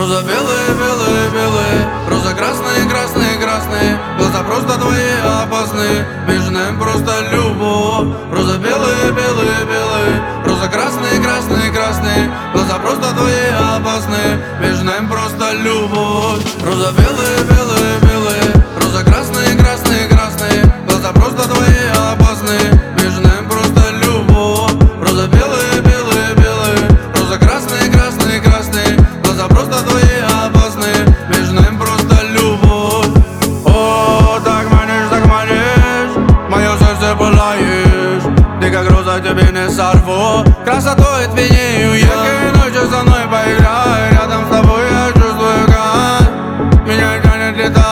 Роза белые, белые, белые, роза красные, красные, красные. Глаза просто твои опасные, между нами просто любовь. Роза белые, белые, белые, роза красные, красные, красные. Глаза просто твои опасные, между нами просто любовь. Роза белые, белые, белые, роза красные, красные, красные. Глаза просто твои опасные, между нами просто любовь. Роза белые, белые, белые, роза красные, красные, красные. Глаза просто твои опасные, между нами просто любовь. О, так манишь, мое сердце пылаешь. Ты как роза, тебе не сорву. Красотой твинею я. Яркой ночью со мной поиграй. Рядом с тобой я чувствую, как меня тянет летать.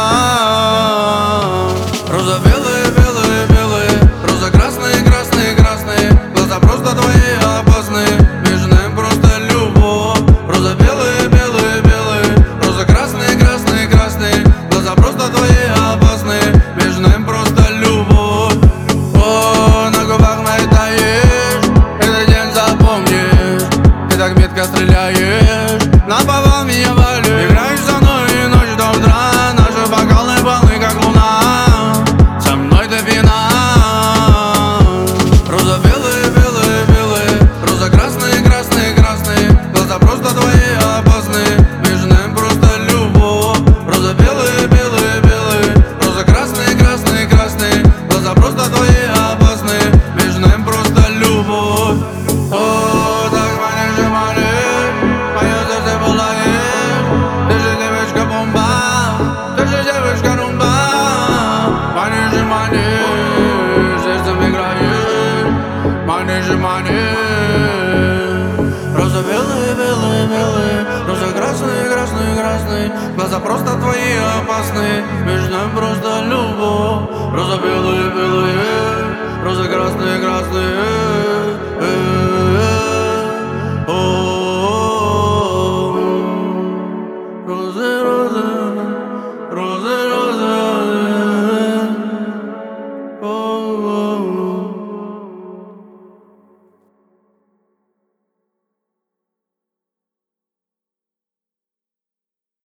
Роза белые, белые, белые, роза красные, красные, красные. Глаза просто твои опасные, между нами просто любовь. Роза белые, белые, белые, роза красные, красные, красные. Глаза просто твои опасные, между нами просто любовь. О, на губах моей таишь, этот день запомнишь. Ты так метко стреляешь, наповал меня валишь. Играешь со мной и ночь до утра. Наши бокалы полны, как луна. Со мной ты пьяна. Роза белые, белые, белые, роза красные, красные, красные. Глаза просто твои опасные, между нами просто любовь. Роза белые, белые, белые, роза красные, красные, красные. Глаза просто твои опасные, между нами просто любовь. О, так манишь, мое сердце пылает. Ты же девочка бомба, ты же девочка румба. Манишь, сердцем играешь. Манишь. Роза белые, белые, белые, роза красные, красные, красные. Глаза просто твои опасные, между нами просто любовь. Роза белые, белые, роза красные, красные.